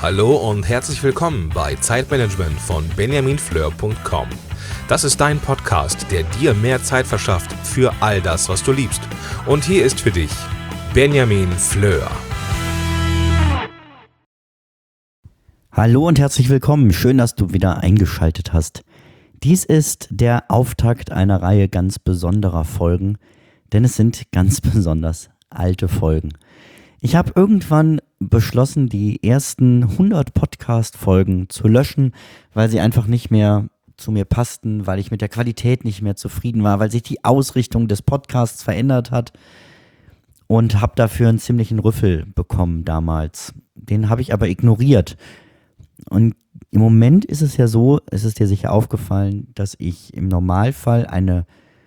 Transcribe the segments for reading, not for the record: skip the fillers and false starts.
Hallo und herzlich willkommen bei Zeitmanagement von benjaminfleur.com. Das ist dein Podcast, der dir mehr Zeit verschafft für all das, was du liebst. Und hier ist für dich Benjamin Fleur. Hallo und herzlich willkommen. Schön, dass du wieder eingeschaltet hast. Dies ist der Auftakt einer Reihe ganz besonderer Folgen, denn es sind ganz besonders alte Folgen. Ich habe irgendwann beschlossen, die ersten 100 Podcast-Folgen zu löschen, weil sie einfach nicht mehr zu mir passten, weil ich mit der Qualität nicht mehr zufrieden war, weil sich die Ausrichtung des Podcasts verändert hat und habe dafür einen ziemlichen Rüffel bekommen damals. Den habe ich aber ignoriert. Und im Moment ist es ja so, es ist dir sicher aufgefallen, dass ich im Normalfall eine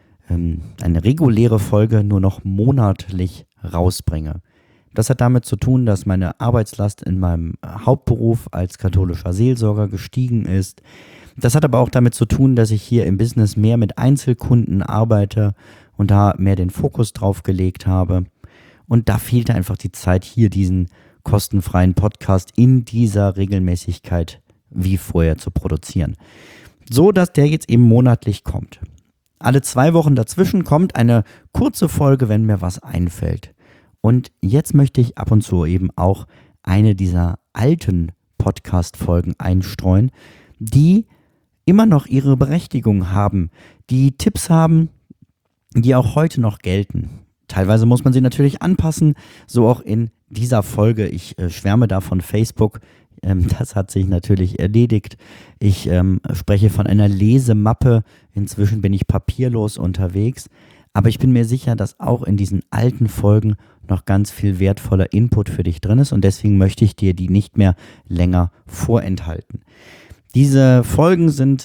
reguläre Folge nur noch monatlich rausbringe. Das hat damit zu tun, dass meine Arbeitslast in meinem Hauptberuf als katholischer Seelsorger gestiegen ist. Das hat aber auch damit zu tun, dass ich hier im Business mehr mit Einzelkunden arbeite und da mehr den Fokus drauf gelegt habe. Und da fehlte einfach die Zeit, hier diesen kostenfreien Podcast in dieser Regelmäßigkeit wie vorher zu produzieren. So, dass der jetzt eben monatlich kommt. Alle 2 Wochen dazwischen kommt eine kurze Folge, wenn mir was einfällt. Und jetzt möchte ich ab und zu eben auch eine dieser alten Podcast-Folgen einstreuen, die immer noch ihre Berechtigung haben, die Tipps haben, die auch heute noch gelten. Teilweise muss man sie natürlich anpassen, so auch in dieser Folge. Ich schwärme da von Facebook, das hat sich natürlich erledigt. Ich spreche von einer Lesemappe, inzwischen bin ich papierlos unterwegs. Aber ich bin mir sicher, dass auch in diesen alten Folgen noch ganz viel wertvoller Input für dich drin ist und deswegen möchte ich dir die nicht mehr länger vorenthalten. Diese Folgen sind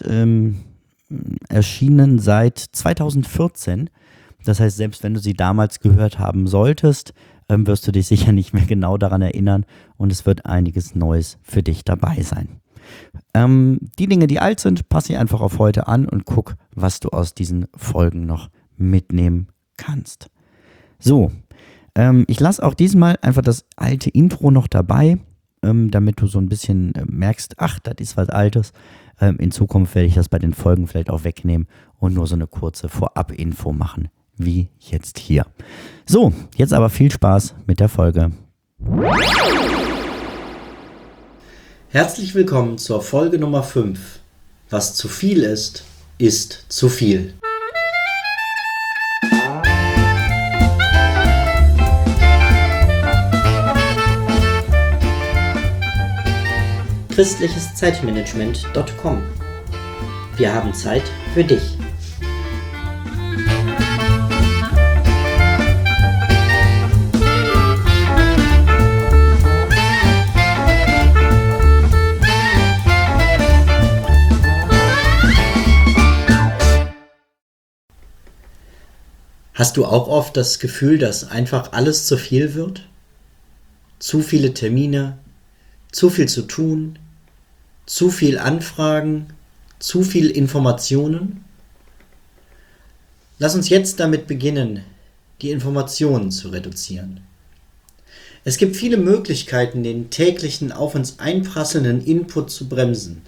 erschienen seit 2014. Das heißt, selbst wenn du sie damals gehört haben solltest, wirst du dich sicher nicht mehr genau daran erinnern und es wird einiges Neues für dich dabei sein. Die Dinge, die alt sind, passe ich einfach auf heute an und guck, was du aus diesen Folgen noch mitnehmen kannst. So, ich lasse auch diesmal einfach das alte Intro noch dabei, damit du so ein bisschen merkst, ach, das ist was Altes. In Zukunft werde ich das bei den Folgen vielleicht auch wegnehmen und nur so eine kurze Vorab-Info machen, wie jetzt hier. So, jetzt aber viel Spaß mit der Folge. Herzlich willkommen zur Folge Nummer 5. Was zu viel ist, ist zu viel. Christlicheszeitmanagement.com. Wir haben Zeit für dich. Hast du auch oft das Gefühl, dass einfach alles zu viel wird? Zu viele Termine, zu viel zu tun, zu viel Anfragen, zu viel Informationen? Lass uns jetzt damit beginnen, die Informationen zu reduzieren. Es gibt viele Möglichkeiten, den täglichen auf uns einprasselnden Input zu bremsen.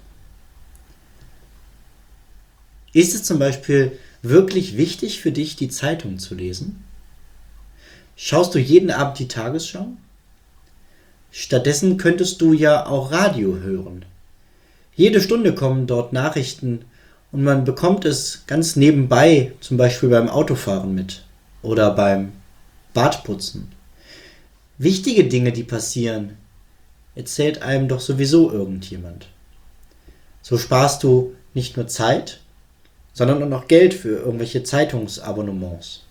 Ist es zum Beispiel wirklich wichtig für dich, die Zeitung zu lesen? Schaust du jeden Abend die Tagesschau? Stattdessen könntest du ja auch Radio hören. Jede Stunde kommen dort Nachrichten und man bekommt es ganz nebenbei, zum Beispiel beim Autofahren mit oder beim Bartputzen. Wichtige Dinge, die passieren, erzählt einem doch sowieso irgendjemand. So sparst du nicht nur Zeit, sondern auch noch Geld für irgendwelche Zeitungsabonnements.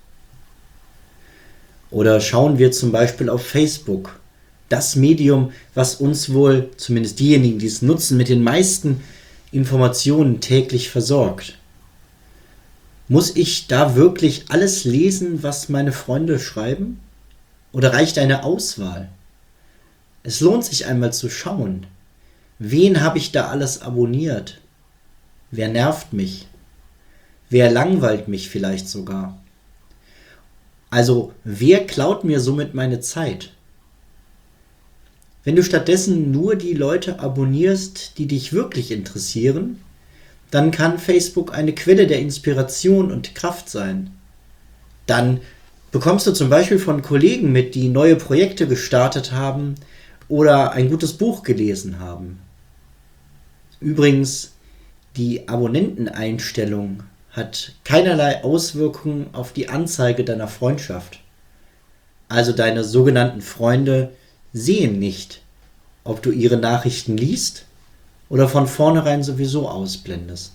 Oder schauen wir zum Beispiel auf Facebook, das Medium, was uns wohl, zumindest diejenigen, die es nutzen, mit den meisten Informationen täglich versorgt. Muss ich da wirklich alles lesen, was meine Freunde schreiben? Oder reicht eine Auswahl? Es lohnt sich einmal zu schauen, wen habe ich da alles abonniert? Wer nervt mich? Wer langweilt mich vielleicht sogar? Also, wer klaut mir somit meine Zeit? Wenn du stattdessen nur die Leute abonnierst, die dich wirklich interessieren, dann kann Facebook eine Quelle der Inspiration und Kraft sein. Dann bekommst du zum Beispiel von Kollegen mit, die neue Projekte gestartet haben oder ein gutes Buch gelesen haben. Übrigens, die Abonnenteneinstellung hat keinerlei Auswirkungen auf die Anzeige deiner Freundschaft. Also deine sogenannten Freunde sehen nicht, ob du ihre Nachrichten liest oder von vornherein sowieso ausblendest.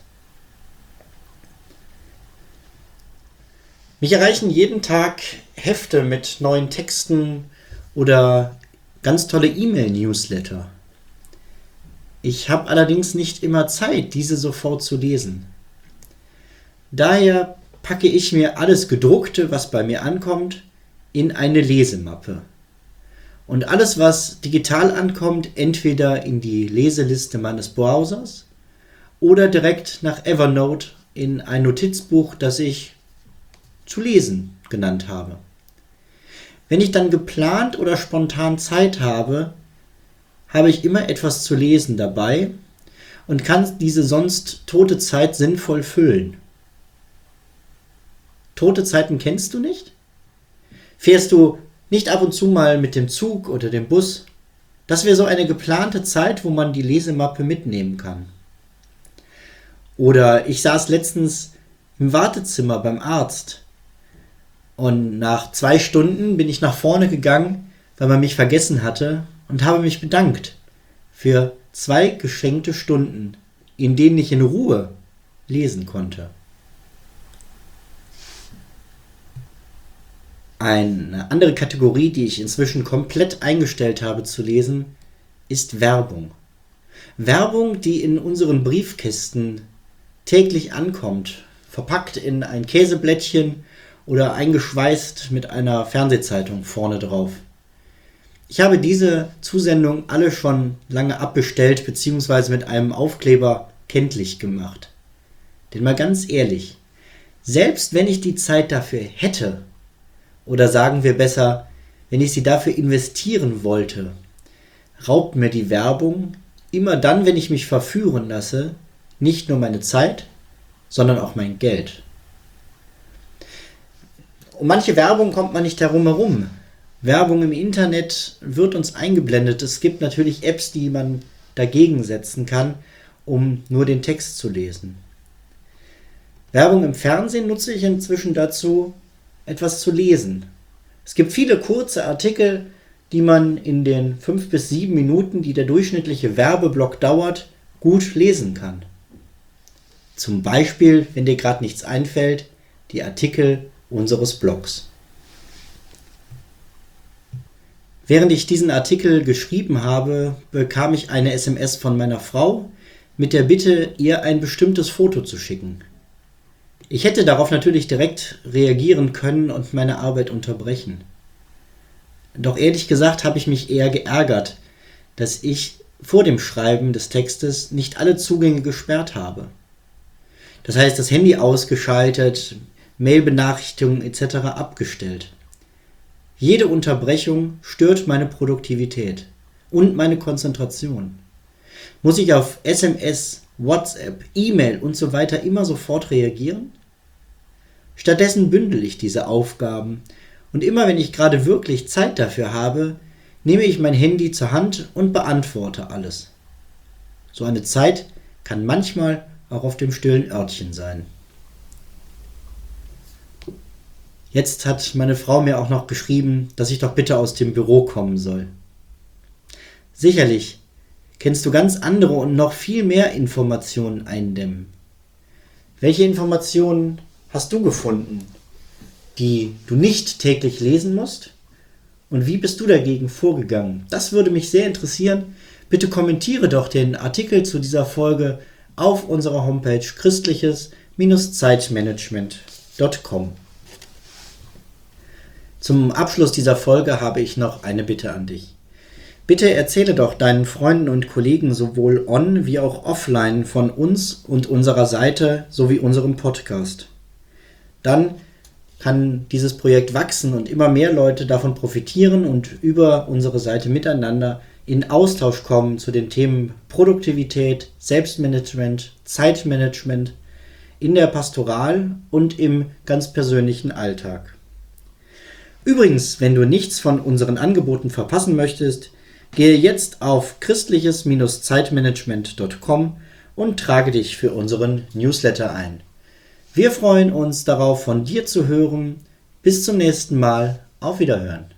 Mich erreichen jeden Tag Hefte mit neuen Texten oder ganz tolle E-Mail-Newsletter. Ich habe allerdings nicht immer Zeit, diese sofort zu lesen. Daher packe ich mir alles Gedruckte, was bei mir ankommt, in eine Lesemappe. Und alles, was digital ankommt, entweder in die Leseliste meines Browsers oder direkt nach Evernote in ein Notizbuch, das ich zu lesen genannt habe. Wenn ich dann geplant oder spontan Zeit habe, habe ich immer etwas zu lesen dabei und kann diese sonst tote Zeit sinnvoll füllen. Tote Zeiten kennst du nicht? Fährst du nicht ab und zu mal mit dem Zug oder dem Bus? Das wäre so eine geplante Zeit, wo man die Lesemappe mitnehmen kann. Oder ich saß letztens im Wartezimmer beim Arzt und nach 2 Stunden bin ich nach vorne gegangen, weil man mich vergessen hatte und habe mich bedankt für 2 geschenkte Stunden, in denen ich in Ruhe lesen konnte. Eine andere Kategorie, die ich inzwischen komplett eingestellt habe zu lesen, ist Werbung. Werbung, die in unseren Briefkästen täglich ankommt, verpackt in ein Käseblättchen oder eingeschweißt mit einer Fernsehzeitung vorne drauf. Ich habe diese Zusendung alle schon lange abbestellt bzw. mit einem Aufkleber kenntlich gemacht. Denn mal ganz ehrlich, selbst wenn ich die Zeit dafür hätte, oder sagen wir besser, wenn ich sie dafür investieren wollte, raubt mir die Werbung immer dann, wenn ich mich verführen lasse, nicht nur meine Zeit, sondern auch mein Geld. Um manche Werbung kommt man nicht herum. Werbung im Internet wird uns eingeblendet. Es gibt natürlich Apps, die man dagegen setzen kann, um nur den Text zu lesen. Werbung im Fernsehen nutze ich inzwischen dazu, etwas zu lesen. Es gibt viele kurze Artikel, die man in den 5 bis 7 Minuten, die der durchschnittliche Werbeblock dauert, gut lesen kann. Zum Beispiel, wenn dir gerade nichts einfällt, die Artikel unseres Blogs. Während ich diesen Artikel geschrieben habe, bekam ich eine SMS von meiner Frau mit der Bitte, ihr ein bestimmtes Foto zu schicken. Ich hätte darauf natürlich direkt reagieren können und meine Arbeit unterbrechen. Doch ehrlich gesagt habe ich mich eher geärgert, dass ich vor dem Schreiben des Textes nicht alle Zugänge gesperrt habe. Das heißt, das Handy ausgeschaltet, Mailbenachrichtigungen etc. abgestellt. Jede Unterbrechung stört meine Produktivität und meine Konzentration. Muss ich auf SMS, WhatsApp, E-Mail und so weiter immer sofort reagieren? Stattdessen bündel ich diese Aufgaben und immer wenn ich gerade wirklich Zeit dafür habe, nehme ich mein Handy zur Hand und beantworte alles. So eine Zeit kann manchmal auch auf dem stillen Örtchen sein. Jetzt hat meine Frau mir auch noch geschrieben, dass ich doch bitte aus dem Büro kommen soll. Sicherlich kennst du ganz andere und noch viel mehr Informationen eindämmen. Welche Informationen hast du gefunden, die du nicht täglich lesen musst? Und wie bist du dagegen vorgegangen? Das würde mich sehr interessieren. Bitte kommentiere doch den Artikel zu dieser Folge auf unserer Homepage christliches-zeitmanagement.com. Zum Abschluss dieser Folge habe ich noch eine Bitte an dich. Bitte erzähle doch deinen Freunden und Kollegen sowohl on- wie auch offline von uns und unserer Seite sowie unserem Podcast. Dann kann dieses Projekt wachsen und immer mehr Leute davon profitieren und über unsere Seite miteinander in Austausch kommen zu den Themen Produktivität, Selbstmanagement, Zeitmanagement in der Pastoral und im ganz persönlichen Alltag. Übrigens, wenn du nichts von unseren Angeboten verpassen möchtest, gehe jetzt auf christliches-zeitmanagement.com und trage dich für unseren Newsletter ein. Wir freuen uns darauf, von dir zu hören. Bis zum nächsten Mal. Auf Wiederhören.